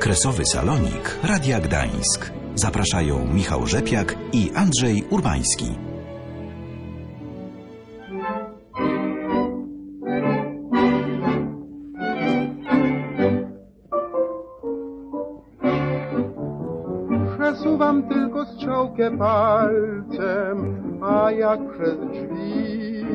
Kresowy Salonik Radia Gdańsk. Zapraszają Michał Rzepiak i Andrzej Urbański. Przesuwam tylko strzałkę palcem, a jak przez drzwi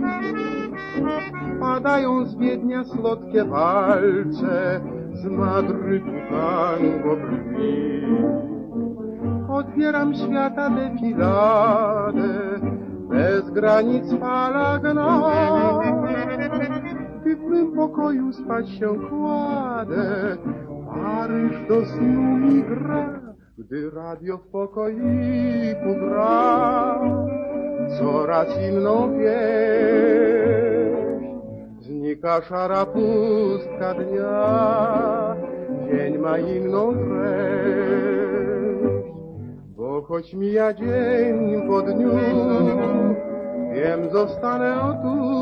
padają z Wiednia słodkie walce, z Madrytu tango brwi. Odbieram świata defiladę, bez granic fala gna. Gdy w mym pokoju spać się kładę, Paryż do snu mi gra. Gdy radio w pokoiku gra, coraz inną wieść. Znika szara pustka dnia, dzień ma inną treść. Bo choć mija dzień po dniu, wiem, zostanę tu,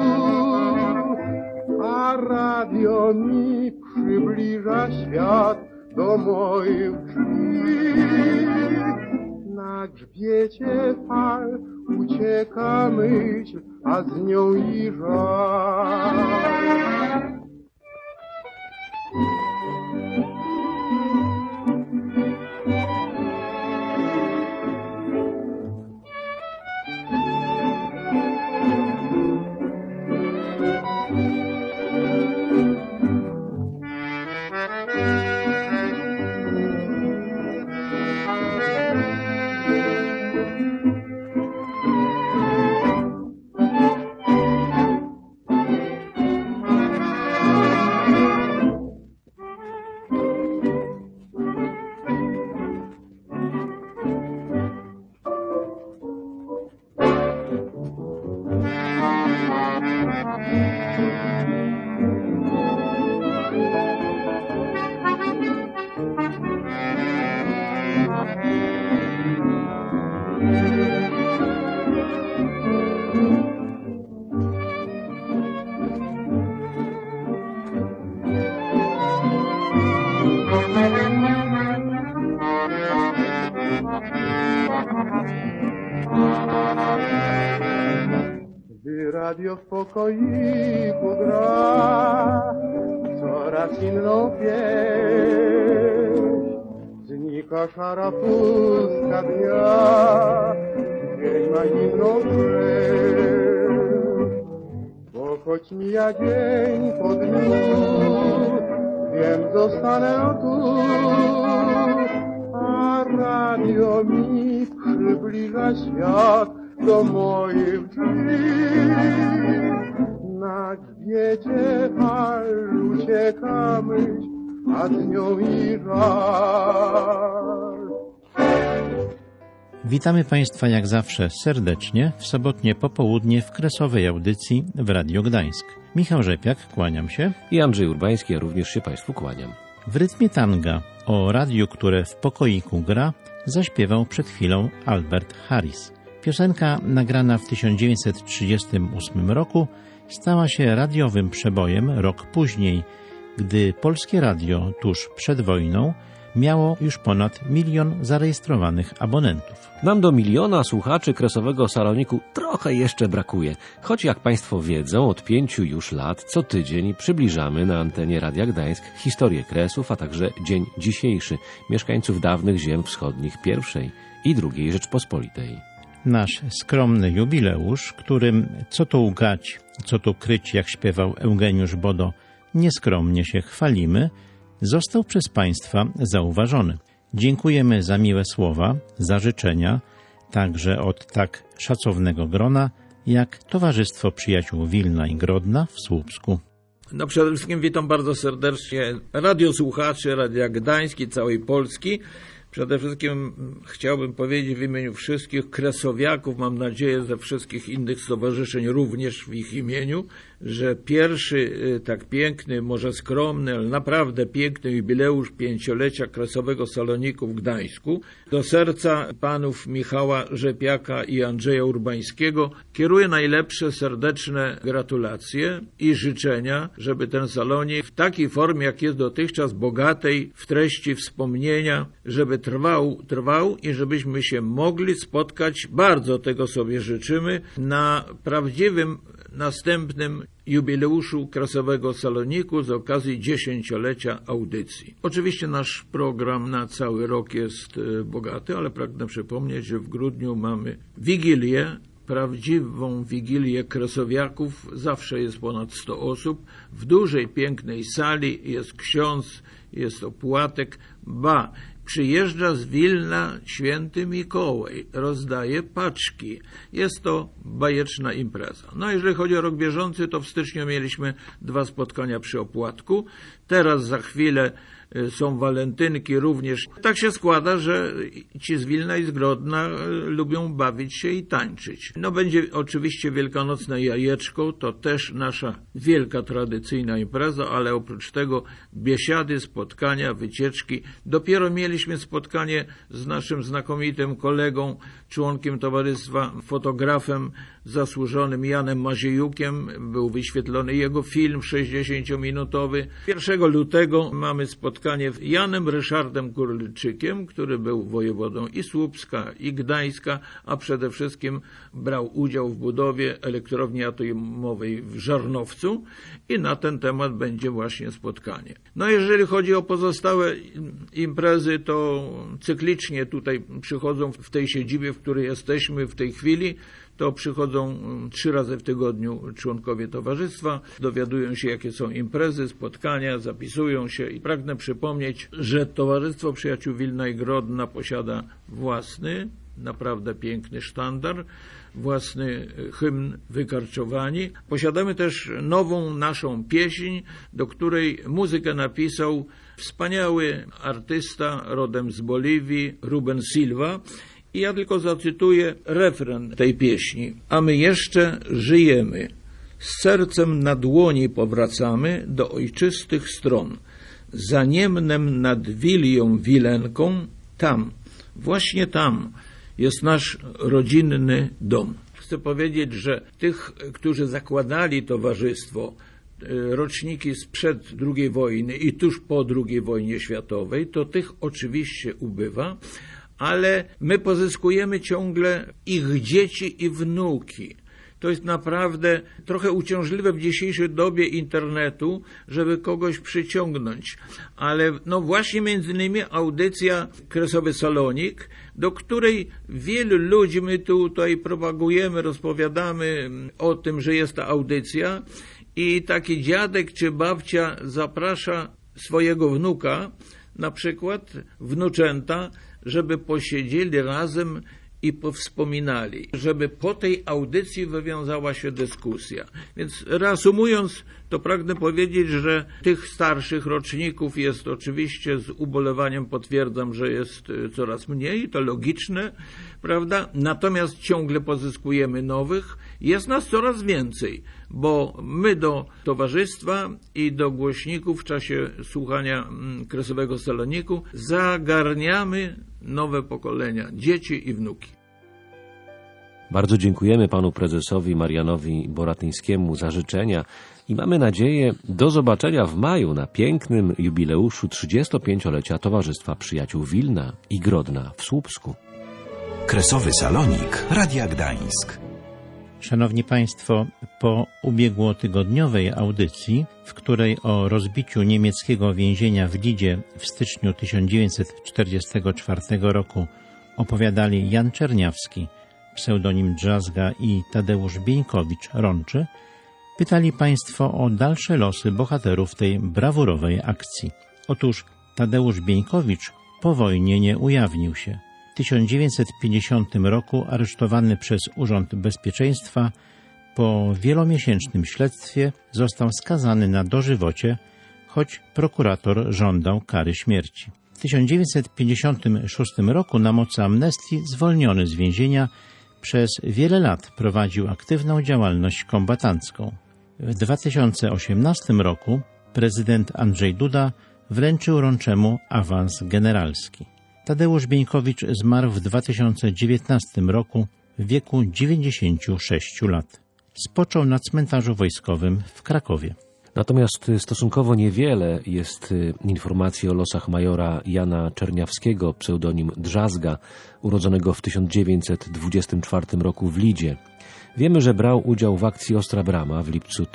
a radio mi przybliża świat do moich drzwi. Na grzbiecie fal ucieka myśl, a z nią i żal. Gdy radio w pokoiku gra, coraz inną wieść. Znika szara pustka dnia, dzień ma inną treść. Bo choć mija dzień po dniu, wiem, zostanę tu, a radio mi przybliża świat do moich drzwi. Na grzbiecie fal ucieka myśl, a z nią i żal. Witamy Państwa jak zawsze serdecznie w sobotnie popołudnie w kresowej audycji w Radio Gdańsk. Michał Rzepiak, kłaniam się. I Andrzej Urbański, ja również się Państwu kłaniam. W rytmie tanga o radiu, które w pokoiku gra, zaśpiewał przed chwilą Albert Harris. Piosenka nagrana w 1938 roku stała się radiowym przebojem rok później, gdy polskie radio tuż przed wojną miało już ponad 1 milion zarejestrowanych abonentów. Nam do 1 miliona słuchaczy kresowego saloniku trochę jeszcze brakuje, choć jak Państwo wiedzą, od 5 już lat co tydzień przybliżamy na antenie Radia Gdańsk historię Kresów, a także dzień dzisiejszy mieszkańców dawnych ziem wschodnich I i II Rzeczpospolitej. Nasz skromny jubileusz, którym co tu ugać, co tu kryć, jak śpiewał Eugeniusz Bodo, nieskromnie się chwalimy, został przez Państwa zauważony. Dziękujemy za miłe słowa, za życzenia, także od tak szacownego grona, jak Towarzystwo Przyjaciół Wilna i Grodna w Słupsku. No przede wszystkim witam bardzo serdecznie radiosłuchaczy Radia Gdańsk i całej Polski. Przede wszystkim chciałbym powiedzieć w imieniu wszystkich kresowiaków, mam nadzieję, ze wszystkich innych stowarzyszeń również w ich imieniu, że pierwszy tak piękny, może skromny, ale naprawdę piękny jubileusz 5-lecia Kresowego Saloniku w Gdańsku do serca panów Michała Rzepiaka i Andrzeja Urbańskiego kieruję najlepsze serdeczne gratulacje i życzenia, żeby ten salonik w takiej formie, jak jest dotychczas, bogatej w treści wspomnienia, żeby trwał i żebyśmy się mogli spotkać, bardzo tego sobie życzymy, na prawdziwym następnym jubileuszu Kresowego Saloniku z okazji 10-lecia audycji. Oczywiście nasz program na cały rok jest bogaty, ale pragnę przypomnieć, że w grudniu mamy Wigilię, prawdziwą Wigilię kresowiaków. Zawsze jest ponad 100 osób. W dużej, pięknej sali jest ksiądz, jest opłatek, przyjeżdża z Wilna święty Mikołaj, rozdaje paczki. Jest to bajeczna impreza. No, jeżeli chodzi o rok bieżący, to w styczniu mieliśmy 2 spotkania przy opłatku. Teraz za chwilę są walentynki również. Tak się składa, że ci z Wilna i z Grodna lubią bawić się i tańczyć. No, będzie oczywiście wielkanocne jajeczko, to też nasza wielka tradycyjna impreza, ale oprócz tego biesiady, spotkania, wycieczki. Dopiero mieliśmy spotkanie z naszym znakomitym kolegą, członkiem towarzystwa, fotografem zasłużonym Janem Maziejukiem. Był wyświetlony jego film 60-minutowy. 1 lutego mamy spotkanie z Janem Ryszardem Kurliczykiem, który był wojewodą i Słupska, i Gdańska, a przede wszystkim brał udział w budowie elektrowni atomowej w Żarnowcu i na ten temat będzie właśnie spotkanie. No, jeżeli chodzi o pozostałe imprezy, to cyklicznie tutaj przychodzą w tej siedzibie, w której jesteśmy w tej chwili, to przychodzą 3 razy w tygodniu członkowie towarzystwa, dowiadują się, jakie są imprezy, spotkania, zapisują się i pragnę przypomnieć, że Towarzystwo Przyjaciół Wilna i Grodna posiada własny, naprawdę piękny sztandar, własny hymn Wykarczowani. Posiadamy też nową naszą pieśń, do której muzykę napisał wspaniały artysta rodem z Boliwii, Ruben Silva. I ja tylko zacytuję refren tej pieśni. A my jeszcze żyjemy, z sercem na dłoni powracamy do ojczystych stron. Za Niemnem nad Wilią Wilenką, tam, właśnie tam jest nasz rodzinny dom. Chcę powiedzieć, że tych, którzy zakładali towarzystwo, roczniki sprzed II wojny i tuż po II wojnie światowej, to tych oczywiście ubywa, ale my pozyskujemy ciągle ich dzieci i wnuki. To jest naprawdę trochę uciążliwe w dzisiejszej dobie internetu, żeby kogoś przyciągnąć. Ale no właśnie między innymi audycja Kresowy Salonik, do której wielu ludzi my tutaj propagujemy, rozpowiadamy o tym, że jest ta audycja i taki dziadek czy babcia zaprasza swojego wnuka, na przykład wnuczęta, żeby posiedzieli razem i powspominali, żeby po tej audycji wywiązała się dyskusja. Więc reasumując, to pragnę powiedzieć, że tych starszych roczników jest oczywiście, z ubolewaniem potwierdzam, że jest coraz mniej, to logiczne, prawda? Natomiast ciągle pozyskujemy nowych, jest nas coraz więcej, bo my do towarzystwa i do głośników w czasie słuchania Kresowego Saloniku zagarniamy nowe pokolenia, dzieci i wnuki. Bardzo dziękujemy panu prezesowi Marianowi Boratyńskiemu za życzenia i mamy nadzieję do zobaczenia w maju na pięknym jubileuszu 35-lecia Towarzystwa Przyjaciół Wilna i Grodna w Słupsku. Kresowy Salonik Radia Gdańsk. Szanowni Państwo, po ubiegłotygodniowej audycji, w której o rozbiciu niemieckiego więzienia w Lidzie w styczniu 1944 roku opowiadali Jan Czerniawski, pseudonim Drzazga, i Tadeusz Bieńkowicz-Rączy, pytali Państwo o dalsze losy bohaterów tej brawurowej akcji. Otóż Tadeusz Bieńkowicz po wojnie nie ujawnił się. W 1950 roku aresztowany przez Urząd Bezpieczeństwa, po wielomiesięcznym śledztwie został skazany na dożywocie, choć prokurator żądał kary śmierci. W 1956 roku na mocy amnestii zwolniony z więzienia, przez wiele lat prowadził aktywną działalność kombatancką. W 2018 roku prezydent Andrzej Duda wręczył Rączemu awans generalski. Tadeusz Bieńkowicz zmarł w 2019 roku w wieku 96 lat. Spoczął na cmentarzu wojskowym w Krakowie. Natomiast stosunkowo niewiele jest informacji o losach majora Jana Czerniawskiego, pseudonim Drzazga, urodzonego w 1924 roku w Lidzie. Wiemy, że brał udział w akcji Ostra Brama w lipcu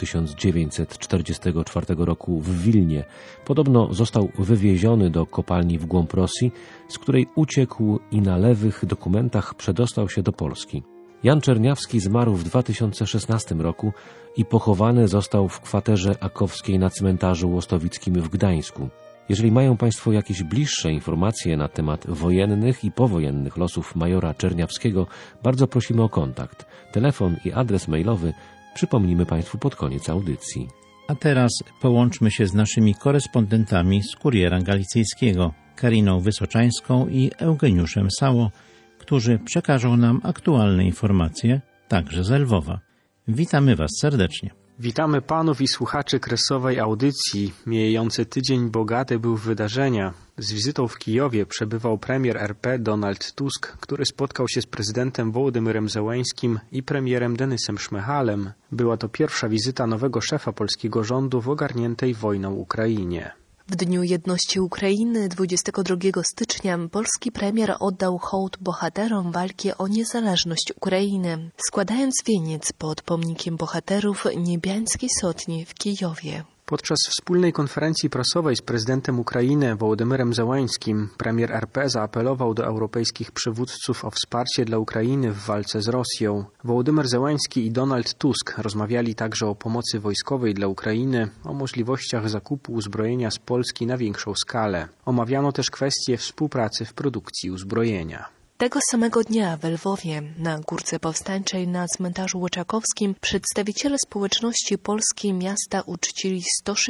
1944 roku w Wilnie. Podobno został wywieziony do kopalni w głąb Rosji, z której uciekł i na lewych dokumentach przedostał się do Polski. Jan Czerniawski zmarł w 2016 roku i pochowany został w kwaterze akowskiej na cmentarzu łostowickim w Gdańsku. Jeżeli mają Państwo jakieś bliższe informacje na temat wojennych i powojennych losów majora Czerniawskiego, bardzo prosimy o kontakt. Telefon i adres mailowy przypomnimy Państwu pod koniec audycji. A teraz połączmy się z naszymi korespondentami z Kuriera Galicyjskiego, Kariną Wysoczańską i Eugeniuszem Sało, którzy przekażą nam aktualne informacje, także z Lwowa. Witamy Was serdecznie. Witamy panów i słuchaczy kresowej audycji. Mijający tydzień bogaty był w wydarzenia. Z wizytą w Kijowie przebywał premier RP Donald Tusk, który spotkał się z prezydentem Wołodymyrem Zełeńskim i premierem Denysem Szmyhalem. Była to pierwsza wizyta nowego szefa polskiego rządu w ogarniętej wojną Ukrainie. W Dniu Jedności Ukrainy 22 stycznia polski premier oddał hołd bohaterom walki o niezależność Ukrainy, składając wieniec pod pomnikiem bohaterów Niebiańskiej Sotni w Kijowie. Podczas wspólnej konferencji prasowej z prezydentem Ukrainy Wołodymyrem Zełeńskim premier RP zaapelował do europejskich przywódców o wsparcie dla Ukrainy w walce z Rosją. Wołodymyr Zełeński i Donald Tusk rozmawiali także o pomocy wojskowej dla Ukrainy, o możliwościach zakupu uzbrojenia z Polski na większą skalę. Omawiano też kwestie współpracy w produkcji uzbrojenia. Tego samego dnia w Lwowie, na Górce Powstańczej na cmentarzu Łyczakowskim, przedstawiciele społeczności polskiej miasta uczcili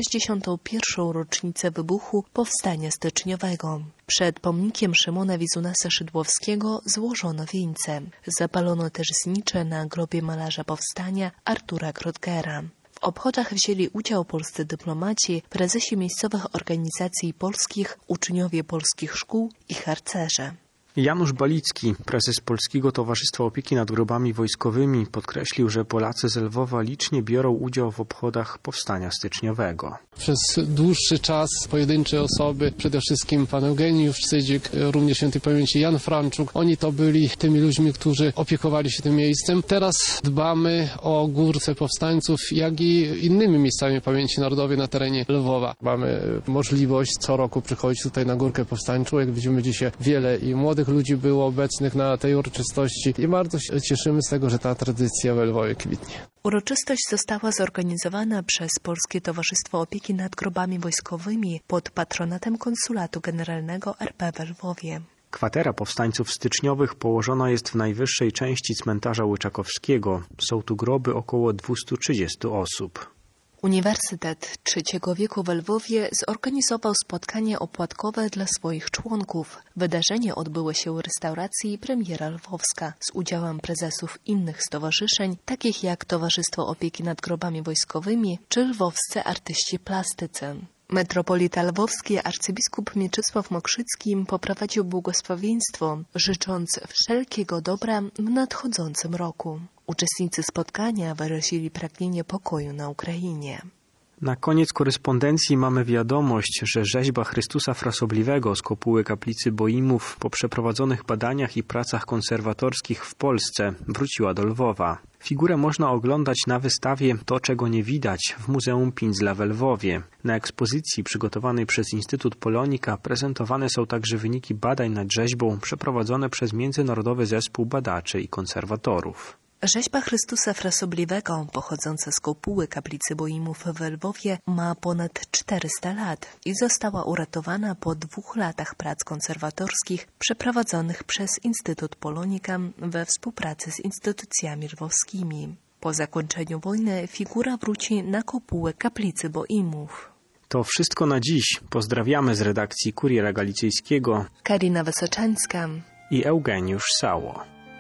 161. rocznicę wybuchu Powstania Styczniowego. Przed pomnikiem Szymona Wizunasa Szydłowskiego złożono wieńce. Zapalono też znicze na grobie malarza powstania Artura Grotgera. W obchodach wzięli udział polscy dyplomaci, prezesi miejscowych organizacji polskich, uczniowie polskich szkół i harcerze. Janusz Balicki, prezes Polskiego Towarzystwa Opieki nad Grobami Wojskowymi, podkreślił, że Polacy z Lwowa licznie biorą udział w obchodach Powstania Styczniowego. Przez dłuższy czas pojedyncze osoby, przede wszystkim pan Eugeniusz Sydzik, również świętej pamięci Jan Franczuk, oni to byli tymi ludźmi, którzy opiekowali się tym miejscem. Teraz dbamy o Górce Powstańców, jak i innymi miejscami pamięci narodowej na terenie Lwowa. Mamy możliwość co roku przychodzić tutaj na Górkę Powstańczą. Jak widzimy, dzisiaj wiele i młodych ludzi było obecnych na tej uroczystości i bardzo się cieszymy z tego, że ta tradycja w Lwowie kwitnie. Uroczystość została zorganizowana przez Polskie Towarzystwo Opieki nad Grobami Wojskowymi pod patronatem Konsulatu Generalnego RP w Lwowie. Kwatera powstańców styczniowych położona jest w najwyższej części cmentarza Łyczakowskiego. Są tu groby około 230 osób. Uniwersytet III wieku w Lwowie zorganizował spotkanie opłatkowe dla swoich członków. Wydarzenie odbyło się w restauracji Premiera Lwowska z udziałem prezesów innych stowarzyszeń, takich jak Towarzystwo Opieki nad Grobami Wojskowymi czy lwowscy artyści plastycy. Metropolita lwowski arcybiskup Mieczysław Mokrzycki poprowadził błogosławieństwo, życząc wszelkiego dobra w nadchodzącym roku. Uczestnicy spotkania wyrazili pragnienie pokoju na Ukrainie. Na koniec korespondencji mamy wiadomość, że rzeźba Chrystusa Frasobliwego z kopuły kaplicy Boimów po przeprowadzonych badaniach i pracach konserwatorskich w Polsce wróciła do Lwowa. Figurę można oglądać na wystawie To, czego nie widać w Muzeum Pindzla w Lwowie. Na ekspozycji przygotowanej przez Instytut Polonika prezentowane są także wyniki badań nad rzeźbą przeprowadzone przez Międzynarodowy Zespół Badaczy i Konserwatorów. Rzeźba Chrystusa Frasobliwego, pochodząca z kopuły kaplicy Boimów w Lwowie, ma ponad 400 lat i została uratowana po 2 latach prac konserwatorskich przeprowadzonych przez Instytut Polonika we współpracy z instytucjami lwowskimi. Po zakończeniu wojny figura wróci na kopułę kaplicy Boimów. To wszystko na dziś. Pozdrawiamy z redakcji Kuriera Galicyjskiego Karina Wysoczańska i Eugeniusz Sało.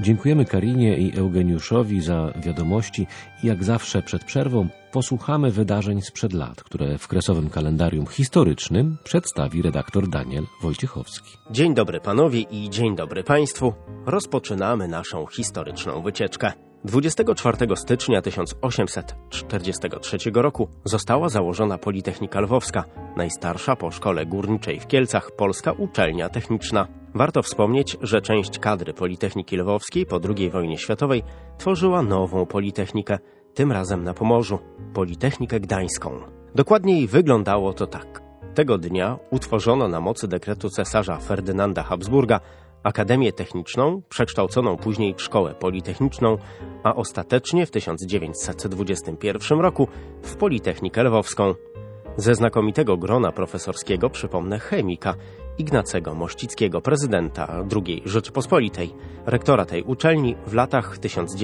Dziękujemy Karinie i Eugeniuszowi za wiadomości i jak zawsze przed przerwą posłuchamy wydarzeń sprzed lat, które w Kresowym Kalendarium Historycznym przedstawi redaktor Daniel Wojciechowski. Dzień dobry panowie i dzień dobry państwu. Rozpoczynamy naszą historyczną wycieczkę. 24 stycznia 1843 roku została założona Politechnika Lwowska, najstarsza po Szkole Górniczej w Kielcach polska uczelnia techniczna. Warto wspomnieć, że część kadry Politechniki Lwowskiej po II wojnie światowej tworzyła nową politechnikę, tym razem na Pomorzu, Politechnikę Gdańską. Dokładniej wyglądało to tak. Tego dnia utworzono na mocy dekretu cesarza Ferdynanda Habsburga Akademię Techniczną, przekształconą później w Szkołę Politechniczną, a ostatecznie w 1921 roku w Politechnikę Lwowską. Ze znakomitego grona profesorskiego przypomnę chemika Ignacego Mościckiego, prezydenta II Rzeczypospolitej, rektora tej uczelni w latach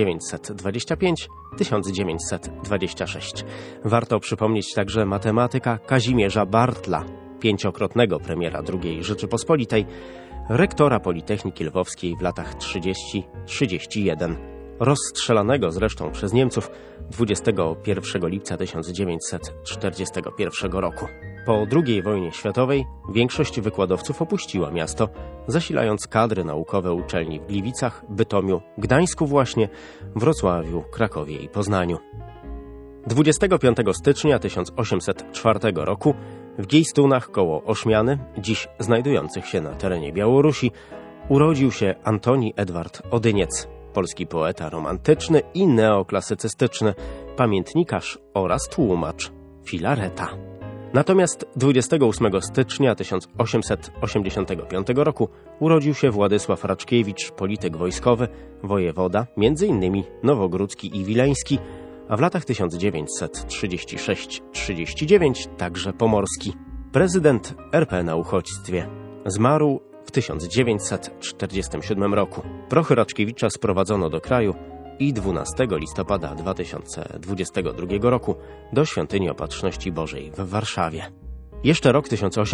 1925-1926. Warto przypomnieć także matematyka Kazimierza Bartla, 5-krotnego premiera II Rzeczypospolitej, rektora Politechniki Lwowskiej w latach 30-31, rozstrzelanego zresztą przez Niemców 21 lipca 1941 roku. Po II wojnie światowej większość wykładowców opuściła miasto, zasilając kadry naukowe uczelni w Gliwicach, Bytomiu, Gdańsku właśnie, Wrocławiu, Krakowie i Poznaniu. 25 stycznia 1804 roku w Giejstunach koło Oszmiany, dziś znajdujących się na terenie Białorusi, urodził się Antoni Edward Odyniec, polski poeta romantyczny i neoklasycystyczny, pamiętnikarz oraz tłumacz, filareta. Natomiast 28 stycznia 1885 roku urodził się Władysław Raczkiewicz, polityk wojskowy, wojewoda, m.in. nowogródzki i wileński, a w latach 1936-39 także pomorski. Prezydent RP na uchodźstwie. Zmarł w 1947 roku. Prochy Raczkiewicza sprowadzono do kraju i 12 listopada 2022 roku do Świątyni Opatrzności Bożej w Warszawie. Jeszcze rok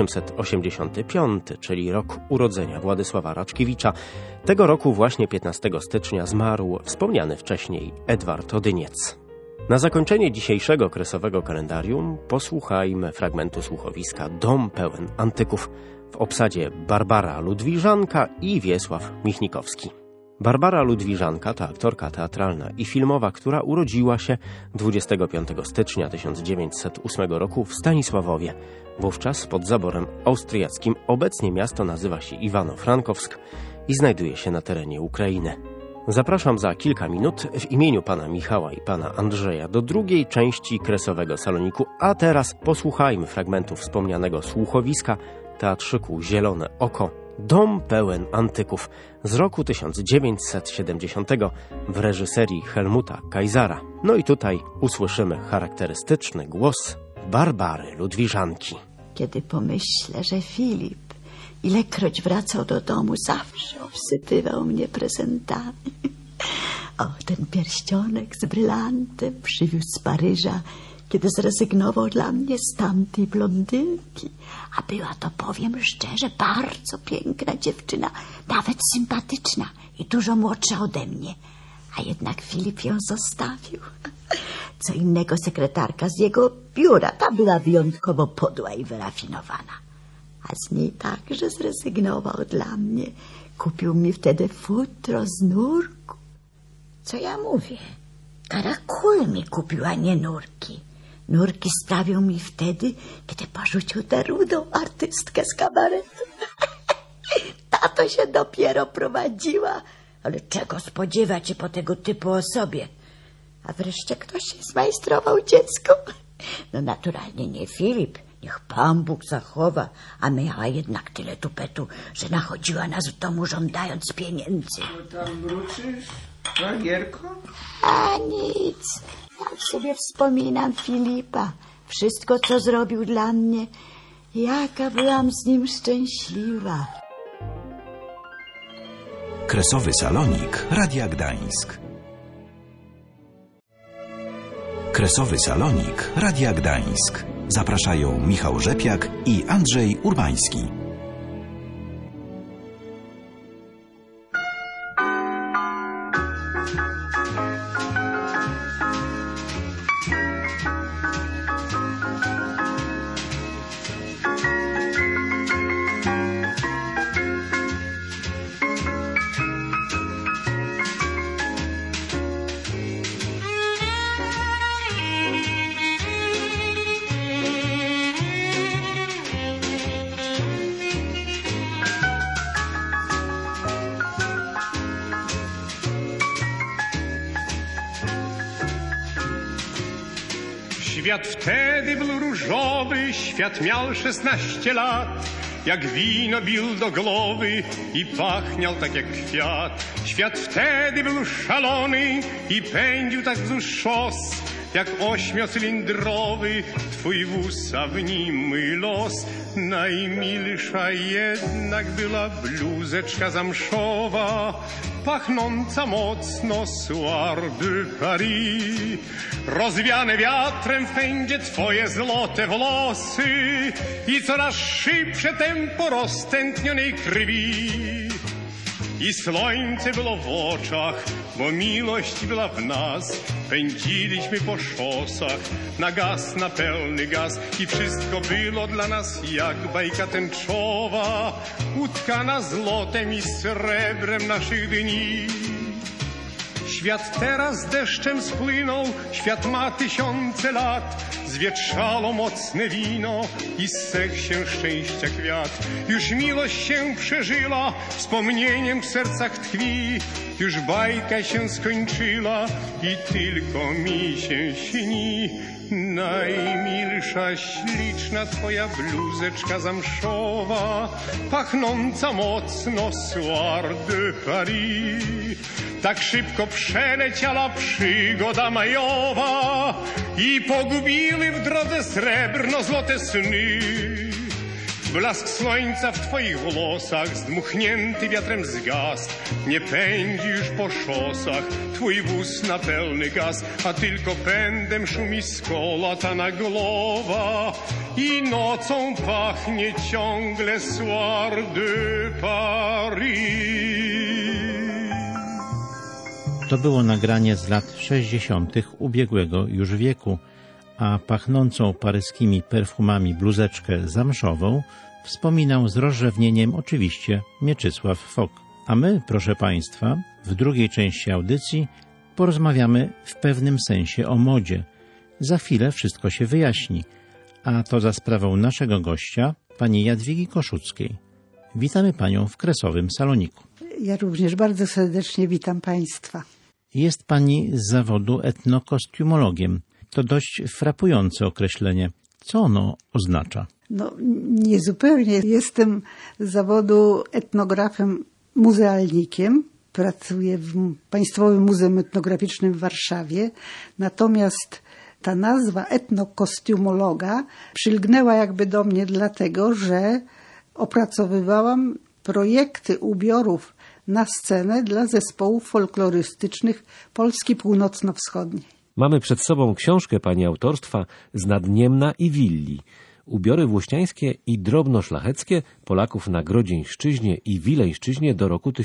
1885, czyli rok urodzenia Władysława Raczkiewicza. Tego roku właśnie 15 stycznia zmarł wspomniany wcześniej Edward Odyniec. Na zakończenie dzisiejszego kresowego kalendarium posłuchajmy fragmentu słuchowiska Dom pełen antyków w obsadzie Barbara Ludwiżanka i Wiesław Michnikowski. Barbara Ludwiżanka to aktorka teatralna i filmowa, która urodziła się 25 stycznia 1908 roku w Stanisławowie, wówczas pod zaborem austriackim. Obecnie miasto nazywa się Iwano-Frankowsk i znajduje się na terenie Ukrainy. Zapraszam za kilka minut w imieniu pana Michała i pana Andrzeja do drugiej części kresowego saloniku, a teraz posłuchajmy fragmentu wspomnianego słuchowiska teatrzyku Zielone Oko, Dom pełen antyków z roku 1970 w reżyserii Helmuta Kaisara. No i tutaj usłyszymy charakterystyczny głos Barbary Ludwiżanki. Kiedy pomyślę, że Filip ilekroć wracał do domu, zawsze obsypywał mnie prezentami. O, ten pierścionek z brylantem przywiózł z Paryża, kiedy zrezygnował dla mnie z tamtej blondynki. A była to, powiem szczerze, bardzo piękna dziewczyna, nawet sympatyczna i dużo młodsza ode mnie. A jednak Filip ją zostawił. Co innego sekretarka z jego biura, ta była wyjątkowo podła i wyrafinowana. A z niej także zrezygnował dla mnie. Kupił mi wtedy futro z nurku. Co ja mówię? Karakul mi kupił, a nie nurki. Nurki sprawił mi wtedy, kiedy porzucił tę rudą artystkę z kabaretu. Tato się dopiero prowadziła. Ale czego spodziewać się po tego typu osobie? A wreszcie ktoś się zmajstrował dziecko. No naturalnie nie Filip. Niech Pan Bóg zachowa, a miała jednak tyle tupetu, że nachodziła nas w domu żądając pieniędzy. Tam wrócisz, Wagierko? A nic. Tak sobie wspominam Filipa. Wszystko, co zrobił dla mnie. Jaka byłam z nim szczęśliwa. Kresowy salonik Radia Gdańsk. Kresowy salonik Radia Gdańsk. Zapraszają Michał Rzepiak i Andrzej Urbański. Świat wtedy był różowy, świat miał 16 lat. Jak wino bił do głowy i pachniał tak jak kwiat. Świat wtedy był szalony i pędził tak wzdłuż szos. Jak 8-cylindrowy twój wóz, a w nim mój los. Najmilsza jednak była bluzeczka zamszowa, pachnąca mocno Soir de Paris. Rozwiane wiatrem w pędzie twoje złote włosy i coraz szybsze tempo roztętnionej krwi. I słońce było w oczach, bo miłość była w nas. Pędziliśmy po szosach na pełny gaz. I wszystko było dla nas jak bajka tęczowa, utkana złotem i srebrem naszych dni. Świat teraz deszczem spłynął, świat ma 1000 lat. Zwietrzało mocne wino i ssech się szczęścia kwiat. Już miłość się przeżyła, wspomnieniem w sercach tkwi. Już bajka się skończyła i tylko mi się śni. Najmilsza, śliczna twoja bluzeczka zamszowa, pachnąca mocno Soir de Paris. Tak szybko przeleciała przygoda majowa i pogubiły w drodze srebrno-złote sny. Blask słońca w twoich włosach zdmuchnięty wiatrem zgasł. Nie pędzi już po szosach twój wóz na pełny gaz, a tylko pędem szumi skolatana głowa i nocą pachnie ciągle Soir de Paris. To było nagranie z lat 60. ubiegłego już wieku, a pachnącą paryskimi perfumami bluzeczkę zamszową wspominał z rozrzewnieniem oczywiście Mieczysław Fok. A my, proszę Państwa, w drugiej części audycji porozmawiamy w pewnym sensie o modzie. Za chwilę wszystko się wyjaśni, a to za sprawą naszego gościa, pani Jadwigi Koszuckiej. Witamy Panią w Kresowym Saloniku. Ja również bardzo serdecznie witam Państwa. Jest Pani z zawodu etnokostiumologiem. To dość frapujące określenie. Co ono oznacza? No, niezupełnie. Jestem z zawodu etnografem muzealnikiem. Pracuję w Państwowym Muzeum Etnograficznym w Warszawie. Natomiast ta nazwa etnokostiumologa przylgnęła jakby do mnie dlatego, że opracowywałam projekty ubiorów na scenę dla zespołów folklorystycznych Polski Północno-Wschodniej. Mamy przed sobą książkę pani autorstwa z Nadniemna i Willi. Ubiory włościańskie i drobnoszlacheckie Polaków na Grodzieńszczyźnie i Wileńszczyźnie do roku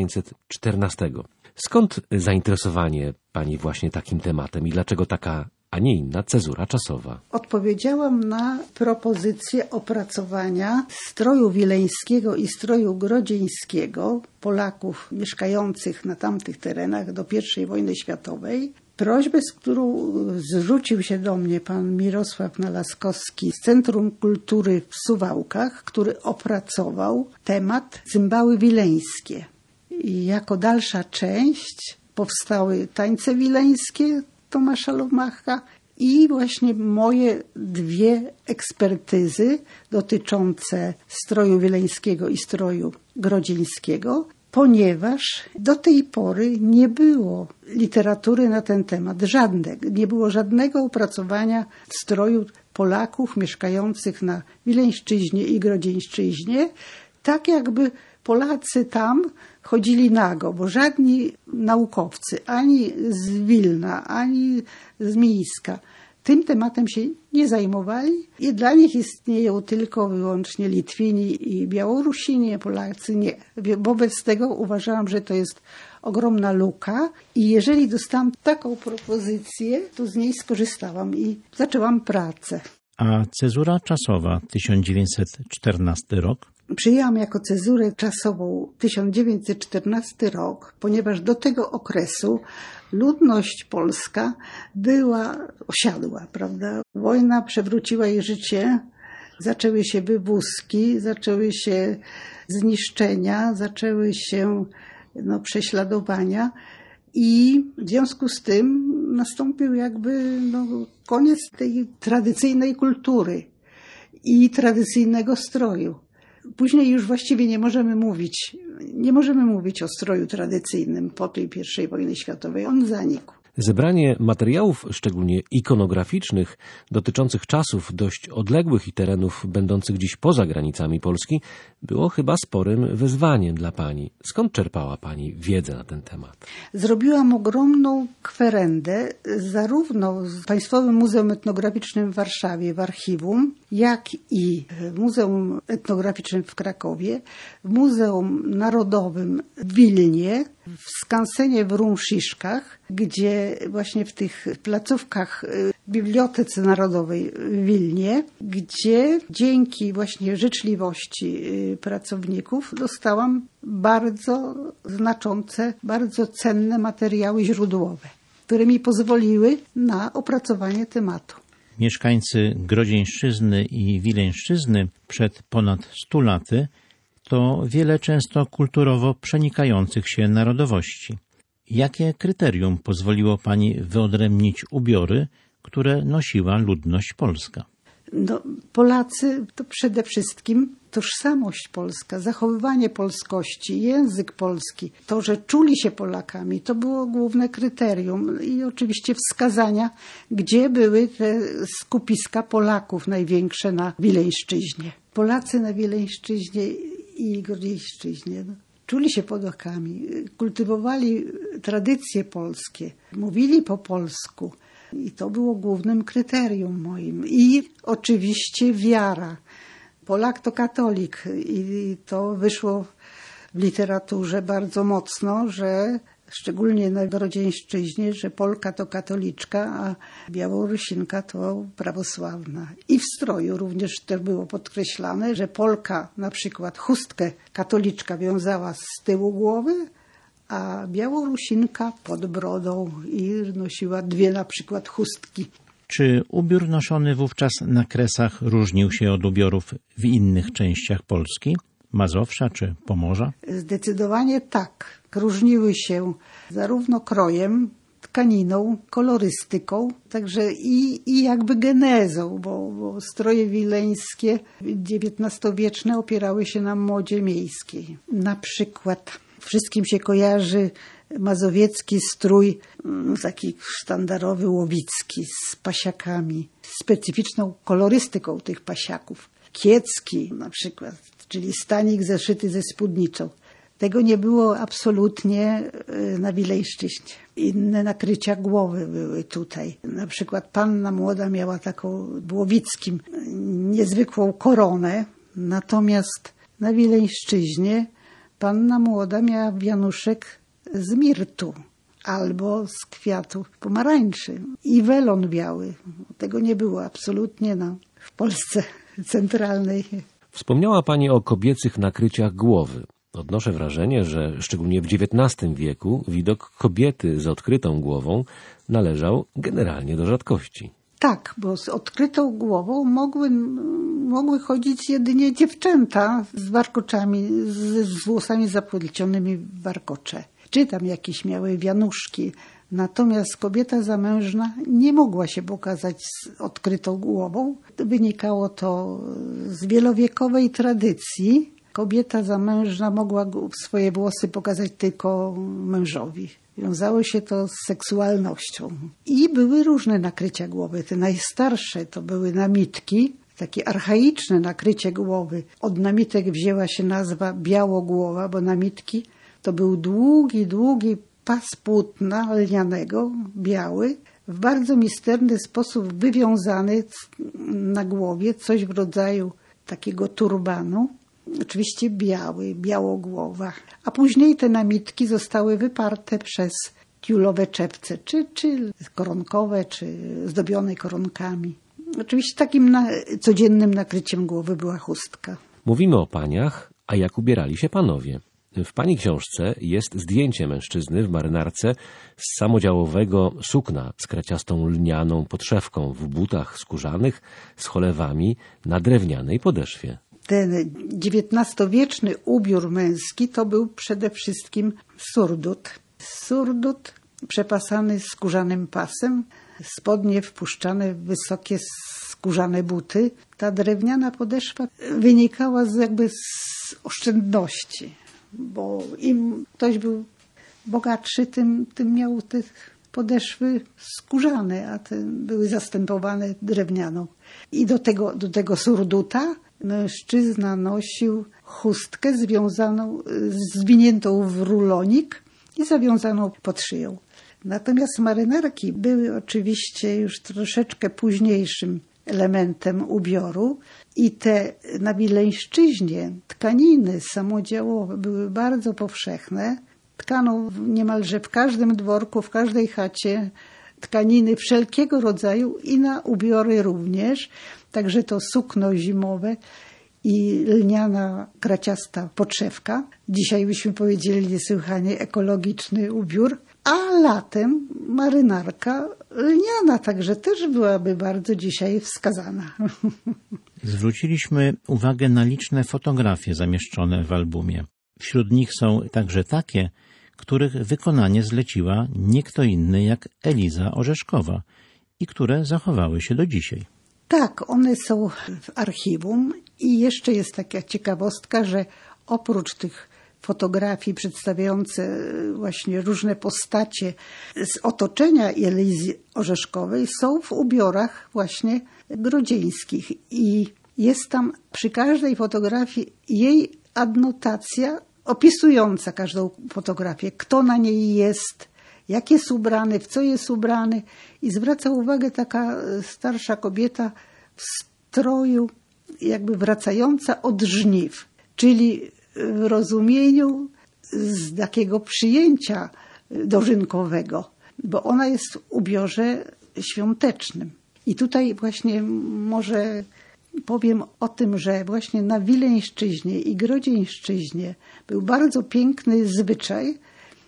1914. Skąd zainteresowanie pani właśnie takim tematem i dlaczego taka, a nie inna cezura czasowa? Odpowiedziałam na propozycję opracowania stroju wileńskiego i stroju grodzieńskiego Polaków mieszkających na tamtych terenach do I wojny światowej. Prośbę, z którą zwrócił się do mnie pan Mirosław Nalaskowski z Centrum Kultury w Suwałkach, który opracował temat cymbały wileńskie. I jako dalsza część powstały tańce wileńskie Tomasza Lomacha i właśnie moje 2 ekspertyzy dotyczące stroju wileńskiego i stroju grodzieńskiego, ponieważ do tej pory nie było literatury na ten temat, nie było żadnego opracowania stroju Polaków mieszkających na Wileńszczyźnie i Grodzieńszczyźnie, tak jakby Polacy tam chodzili nago, bo żadni naukowcy, ani z Wilna, ani z Mińska, tym tematem się nie zajmowali i dla nich istnieją tylko wyłącznie Litwini i Białorusini, Polacy nie. Wobec tego uważałam, że to jest ogromna luka i jeżeli dostałam taką propozycję, to z niej skorzystałam i zaczęłam pracę. A cezura czasowa 1914 rok? Przyjęłam jako cezurę czasową 1914 rok, ponieważ do tego okresu ludność polska osiadła, prawda? Wojna przewróciła jej życie, zaczęły się wywózki, zaczęły się zniszczenia, zaczęły się prześladowania I w związku z tym nastąpił jakby koniec tej tradycyjnej kultury i tradycyjnego stroju. Później już właściwie nie możemy mówić o stroju tradycyjnym po tej I wojnie światowej. On zanikł. Zebranie materiałów, szczególnie ikonograficznych, dotyczących czasów dość odległych i terenów będących dziś poza granicami Polski, było chyba sporym wyzwaniem dla pani. Skąd czerpała pani wiedzę na ten temat? Zrobiłam ogromną kwerendę zarówno w Państwowym Muzeum Etnograficznym w Warszawie, w archiwum, jak i w Muzeum Etnograficznym w Krakowie, w Muzeum Narodowym w Wilnie, w skansenie w Rumsziszkach, gdzie właśnie w tych placówkach w Bibliotece Narodowej w Wilnie, gdzie dzięki właśnie życzliwości pracowników dostałam bardzo znaczące, bardzo cenne materiały źródłowe, które mi pozwoliły na opracowanie tematu. Mieszkańcy Grodzieńszczyzny i Wileńszczyzny przed ponad 100 laty to wiele często kulturowo przenikających się narodowości. Jakie kryterium pozwoliło pani wyodrębnić ubiory, które nosiła ludność polska? Polacy to przede wszystkim tożsamość polska, zachowywanie polskości, język polski. To, że czuli się Polakami, to było główne kryterium i oczywiście wskazania, gdzie były te skupiska Polaków największe na Wileńszczyźnie. Polacy na Wileńszczyźnie i Grodzieńszczyźnie czuli się Polakami, kultywowali tradycje polskie, mówili po polsku. I to było głównym kryterium moim. I oczywiście wiara. Polak to katolik i to wyszło w literaturze bardzo mocno, że szczególnie na Grodzieńszczyźnie, że Polka to katoliczka, a Białorusinka to prawosławna. I w stroju również to było podkreślane, że Polka na przykład chustkę katoliczka wiązała z tyłu głowy, a Białorusinka pod brodą i nosiła 2 na przykład chustki. Czy ubiór noszony wówczas na Kresach różnił się od ubiorów w innych częściach Polski, Mazowsza czy Pomorza? Zdecydowanie tak. Różniły się zarówno krojem, tkaniną, kolorystyką, także i jakby genezą, bo stroje wileńskie XIX-wieczne opierały się na modzie miejskiej. Na przykład wszystkim się kojarzy mazowiecki strój, taki sztandarowy łowicki z pasiakami, specyficzną kolorystyką tych pasiaków. Kiecki na przykład, czyli stanik zeszyty ze spódniczą. Tego nie było absolutnie na Wileńszczyźnie. Inne nakrycia głowy były tutaj. Na przykład panna młoda miała taką w łowickim niezwykłą koronę, natomiast na Wileńszczyźnie panna młoda miała wianuszek z mirtu albo z kwiatów pomarańczy i welon biały. Tego nie było absolutnie w Polsce centralnej. Wspomniała pani o kobiecych nakryciach głowy. Odnoszę wrażenie, że szczególnie w XIX wieku widok kobiety z odkrytą głową należał generalnie do rzadkości. Tak, bo z odkrytą głową mogły chodzić jedynie dziewczęta z warkoczami, z włosami zapłecionymi w warkocze. Czy tam jakieś miały wianuszki. Natomiast kobieta zamężna nie mogła się pokazać z odkrytą głową. Wynikało to z wielowiekowej tradycji. Kobieta zamężna mogła swoje włosy pokazać tylko mężowi. Wiązało się to z seksualnością. I były różne nakrycia głowy. Te najstarsze to były namitki, takie archaiczne nakrycie głowy. Od namitek wzięła się nazwa białogłowa, bo namitki to był długi pas płótna lnianego, biały, w bardzo misterny sposób wywiązany na głowie, coś w rodzaju takiego turbanu. Oczywiście białogłowa. A później te namitki zostały wyparte przez tiulowe czepce, czy koronkowe, czy zdobione koronkami. Oczywiście takim codziennym nakryciem głowy była chustka. Mówimy o paniach, a jak ubierali się panowie? W pani książce jest zdjęcie mężczyzny w marynarce z samodziałowego sukna z kraciastą lnianą podszewką, w butach skórzanych z cholewami na drewnianej podeszwie. Ten XIX-wieczny ubiór męski to był przede wszystkim surdut. Surdut przepasany skórzanym pasem, spodnie wpuszczane w wysokie skórzane buty. Ta drewniana podeszwa wynikała z oszczędności, bo im ktoś był bogatszy, tym miał te podeszwy skórzane, a te były zastępowane drewnianą. I do tego surduta mężczyzna nosił chustkę zwiniętą w rulonik i zawiązaną pod szyją. Natomiast marynarki były oczywiście już troszeczkę późniejszym elementem ubioru i te na Wileńszczyźnie tkaniny samodziałowe były bardzo powszechne. Tkano niemalże w każdym dworku, w każdej chacie tkaniny wszelkiego rodzaju i na ubiory również. Także to sukno zimowe i lniana kraciasta podszewka. Dzisiaj byśmy powiedzieli niesłychanie ekologiczny ubiór. A latem marynarka lniana, także też byłaby bardzo dzisiaj wskazana. Zwróciliśmy uwagę na liczne fotografie zamieszczone w albumie. Wśród nich są także takie, których wykonanie zleciła nie kto inny jak Eliza Orzeszkowa i które zachowały się do dzisiaj. Tak, one są w archiwum i jeszcze jest taka ciekawostka, że oprócz tych fotografii przedstawiające właśnie różne postacie z otoczenia Elizy Orzeszkowej są w ubiorach właśnie grodzieńskich i jest tam przy każdej fotografii jej adnotacja opisująca każdą fotografię, kto na niej jest, jak jest ubrany, w co jest ubrany i zwraca uwagę taka starsza kobieta w stroju jakby wracająca od żniw, czyli w rozumieniu z takiego przyjęcia dożynkowego, bo ona jest w ubiorze świątecznym. I tutaj właśnie może powiem o tym, że właśnie na Wileńszczyźnie i Grodzieńszczyźnie był bardzo piękny zwyczaj,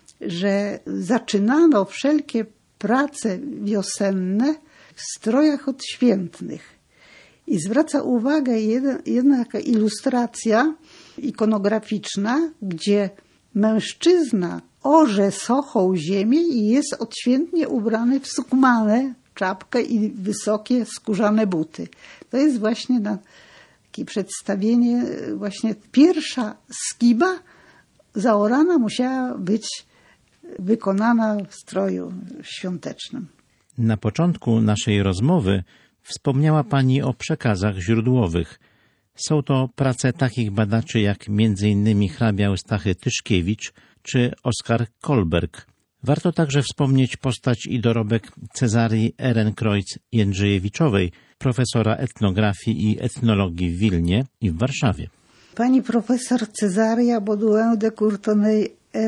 że zaczynano wszelkie prace wiosenne w strojach odświętnych. I zwraca uwagę jedna taka ilustracja ikonograficzna, gdzie mężczyzna orze sochą ziemię i jest odświętnie ubrany w sukmanę, czapkę i wysokie skórzane buty. To jest właśnie takie przedstawienie, właśnie pierwsza skiba zaorana musiała być wykonana w stroju świątecznym. Na początku naszej rozmowy wspomniała Pani o przekazach źródłowych. Są to prace takich badaczy jak m.in. hrabia Eustachy Tyszkiewicz czy Oskar Kolberg. Warto także wspomnieć postać i dorobek Cezarii Ehrenkreutz-Jędrzejewiczowej, profesora etnografii i etnologii w Wilnie i w Warszawie. Pani profesor Cezaria Baudouin de Courtenay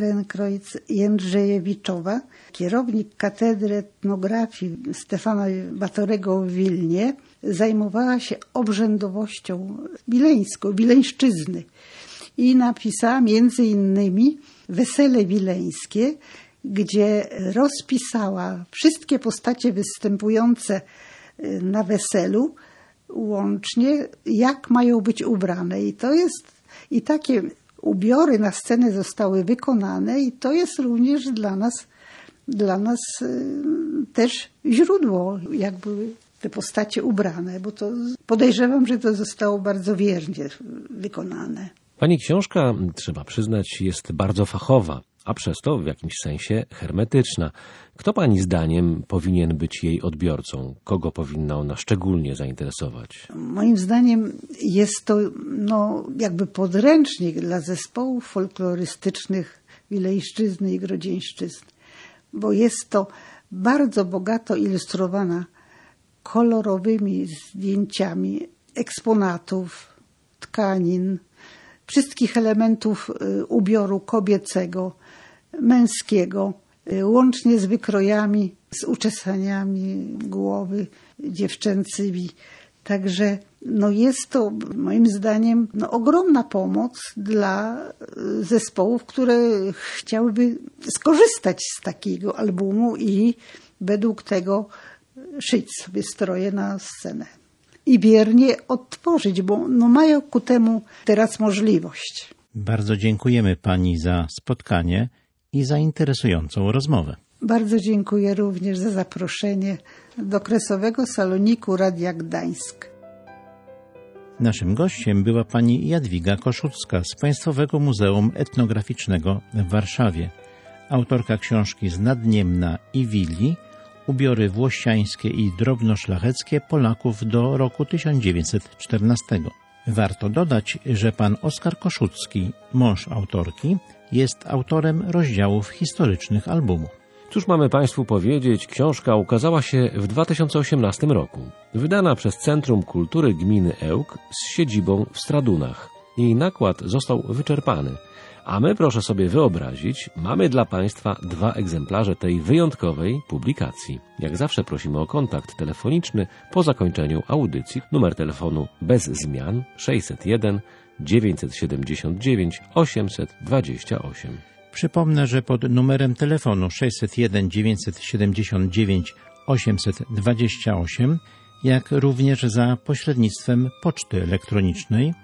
Ehrenkreutz-Jędrzejewiczowa, kierownik Katedry Etnografii Stefana Batorego w Wilnie, zajmowała się obrzędowością wileńską, Wileńszczyzny i napisała między innymi Wesele Wileńskie, gdzie rozpisała wszystkie postacie występujące na weselu, łącznie jak mają być ubrane. I takie ubiory na scenę zostały wykonane i to jest również dla nas też źródło, jak były te postacie ubrane, bo to podejrzewam, że to zostało bardzo wiernie wykonane. Pani książka, trzeba przyznać, jest bardzo fachowa, a przez to w jakimś sensie hermetyczna. Kto Pani zdaniem powinien być jej odbiorcą? Kogo powinna ona szczególnie zainteresować? Moim zdaniem jest to jakby podręcznik dla zespołów folklorystycznych Wileńszczyzny i Grodzieńszczyzny, bo jest to bardzo bogato ilustrowana kolorowymi zdjęciami eksponatów, tkanin, wszystkich elementów ubioru kobiecego, męskiego, łącznie z wykrojami, z uczesaniami głowy dziewczęcymi. Także jest to moim zdaniem ogromna pomoc dla zespołów, które chciałyby skorzystać z takiego albumu i według tego szyć sobie stroje na scenę. I wiernie odtworzyć, bo mają ku temu teraz możliwość. Bardzo dziękujemy Pani za spotkanie i za interesującą rozmowę. Bardzo dziękuję również za zaproszenie do Kresowego Saloniku Radia Gdańsk. Naszym gościem była pani Jadwiga Koszucka z Państwowego Muzeum Etnograficznego w Warszawie, autorka książki Z Nadniemna i Willi, ubiory włościańskie i drobnoszlacheckie Polaków do roku 1914. Warto dodać, że pan Oskar Koszucki, mąż autorki, jest autorem rozdziałów historycznych albumu. Cóż mamy Państwu powiedzieć, książka ukazała się w 2018 roku. Wydana przez Centrum Kultury Gminy Ełk z siedzibą w Stradunach. Jej nakład został wyczerpany. A my, proszę sobie wyobrazić, mamy dla Państwa 2 egzemplarze tej wyjątkowej publikacji. Jak zawsze prosimy o kontakt telefoniczny po zakończeniu audycji. Numer telefonu bez zmian 601 979 828. Przypomnę, że pod numerem telefonu 601 979 828, jak również za pośrednictwem poczty elektronicznej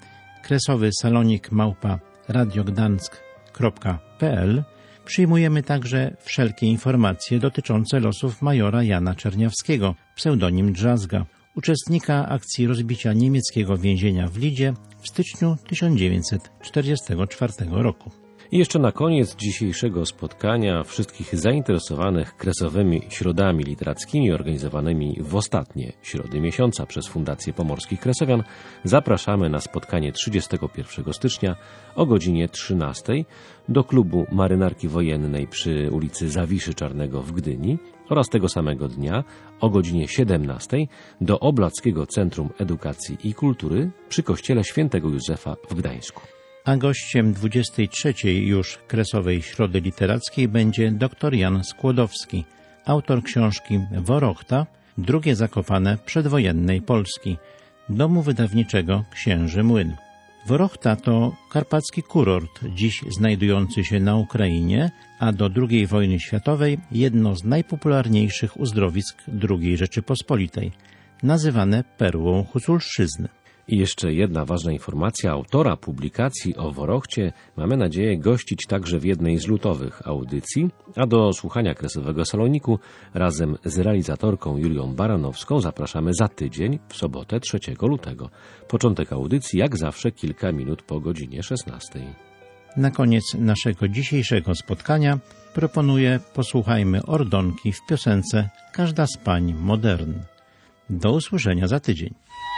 kresowysalonik@radiogdansk.pl przyjmujemy także wszelkie informacje dotyczące losów majora Jana Czerniawskiego, pseudonim Drzazga, uczestnika akcji rozbicia niemieckiego więzienia w Lidzie w styczniu 1944 roku. I jeszcze na koniec dzisiejszego spotkania wszystkich zainteresowanych kresowymi środami literackimi organizowanymi w ostatnie środy miesiąca przez Fundację Pomorskich Kresowian zapraszamy na spotkanie 31 stycznia o godzinie 13 do klubu Marynarki Wojennej przy ulicy Zawiszy Czarnego w Gdyni oraz tego samego dnia o godzinie 17 do Oblackiego Centrum Edukacji i Kultury przy Kościele Świętego Józefa w Gdańsku. A gościem 23. już Kresowej Środy Literackiej będzie dr Jan Skłodowski, autor książki Worochta, drugie Zakopane przedwojennej Polski, domu wydawniczego Księży Młyn. Worochta to karpacki kurort, dziś znajdujący się na Ukrainie, a do II wojny światowej jedno z najpopularniejszych uzdrowisk II Rzeczypospolitej, nazywane perłą Huculszczyzny. I jeszcze jedna ważna informacja. Autora publikacji o Worochcie mamy nadzieję gościć także w jednej z lutowych audycji, a do słuchania Kresowego Saloniku razem z realizatorką Julią Baranowską zapraszamy za tydzień, w sobotę 3 lutego. Początek audycji jak zawsze kilka minut po godzinie 16. Na koniec naszego dzisiejszego spotkania proponuję posłuchajmy Ordonki w piosence Każda z pań modern. Do usłyszenia za tydzień.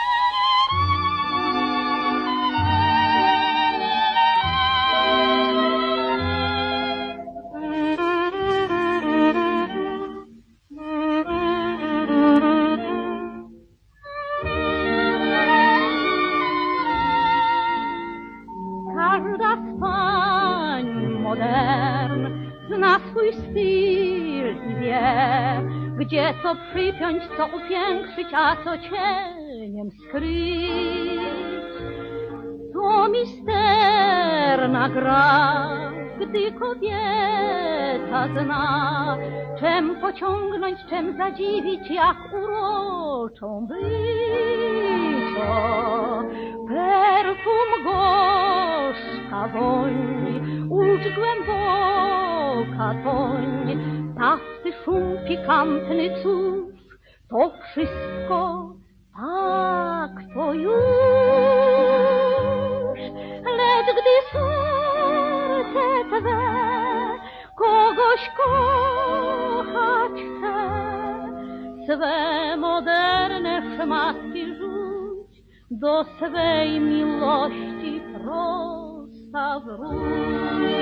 Gdzie co przypiąć, co upiększyć, a co cieniem skryć. To misterna gra, gdy kobieta zna, czem pociągnąć, czem zadziwić, jak uroczą być. O, perfum gorzka woń, ucz głęboka toń, tasty szum pikantny cud, to wszystko tak to już. Lecz gdy serce twe kogoś kochać chce, swe moderne szmatki rzuć, do swej miłości prosta wróć.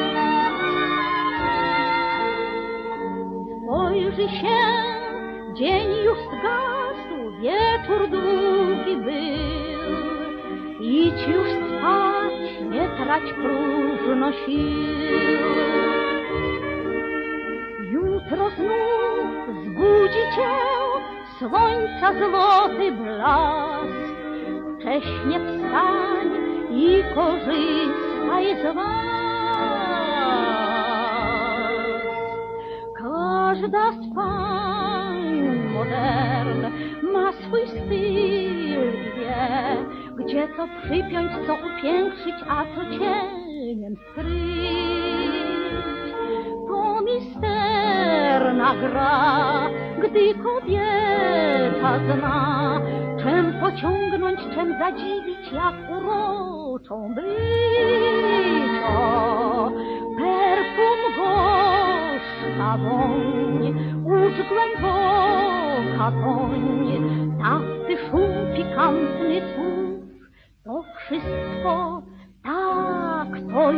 Spojrzy się, dzień już zgasł, wieczór długi był. Idź już spać, nie trać próżno sił. Jutro znów zbudzi cię słońca złoty blask. Wcześnie wstań i korzystaj z łask. Każda z pań modern ma swój styl i wie, gdzie co przypiąć, co upiększyć, a co cieniem skryć. To misterna gra, gdy kobieta zna, czem pociągnąć, czem zadziwić, jak uroczą być. O, perfum gorzka woń, ucz głęboka woń, tasty szum pikantny słów, to wszystko tak to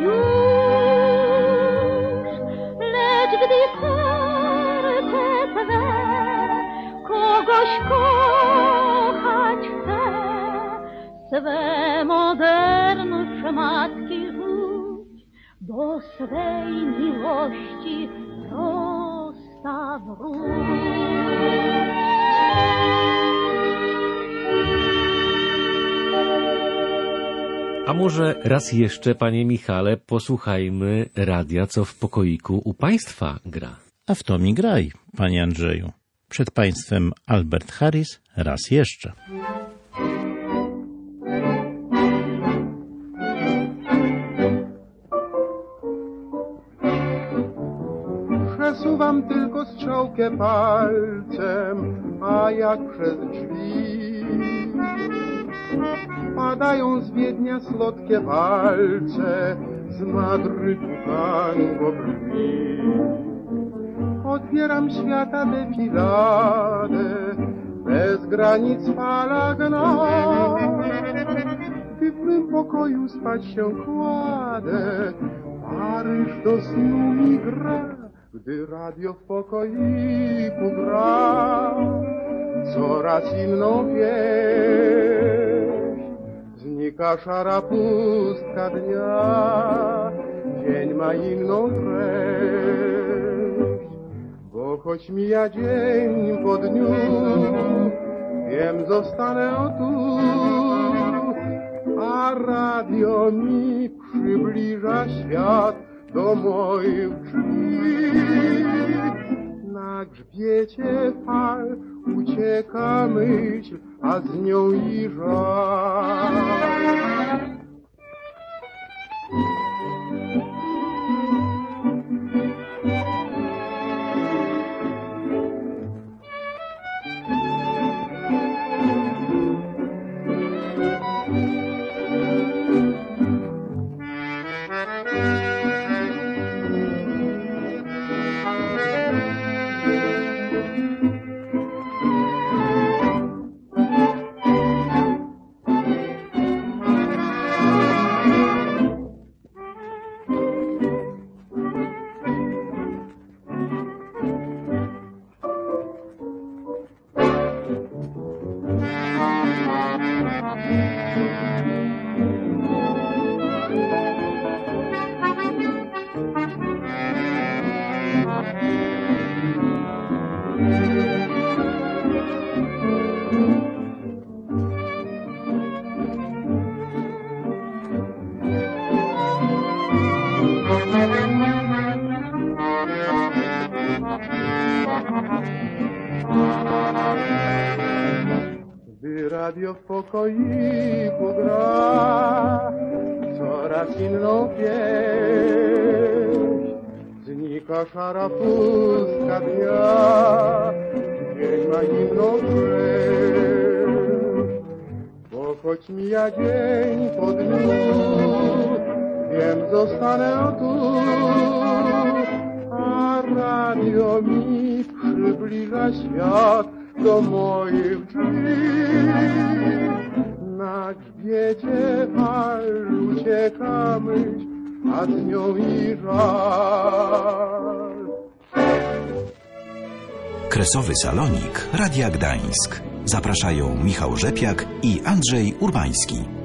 już. Lecz gdy serce twe kogoś kochać chce, swe moderne szmatki rzuć, do swej miłości prosta wróć. A może raz jeszcze, panie Michale, posłuchajmy radia, co w pokoiku u państwa gra. A w to mi graj, panie Andrzeju. Przed państwem Albert Harris raz jeszcze. Przesuwam tylko strzałkę palcem, a jak przez drzwi padają z Wiednia słodkie walce, z Madrytu tango brzmi. Otwieram świata defiladę, bez granic fala gna. Gdy w mym pokoju spać się kładę, Paryż do snu mi gra. Gdy radio w pokoiku gra, coraz inną wieść. Znika szara pustka dnia, dzień ma inną treść. Bo choć mija dzień po dniu, wiem, zostanę tu, a radio mi przybliża świat do moich drzwi. Na grzbiecie fal ucieka myśl, a z nią i żal. Gdy radio w pokoiku gra, coraz inną pieśń. Znika szara pustka dnia, dzień ma inną treść. Bo choć mija dzień po dniu, wiem, zostanę tu, a radio mi przybliża świat do moich drzwi. Na grzbiecie fal ucieka myśl, a z nią i żal. Kresowy Salonik Radia Gdańsk. Zapraszają Michał Rzepiak i Andrzej Urbański.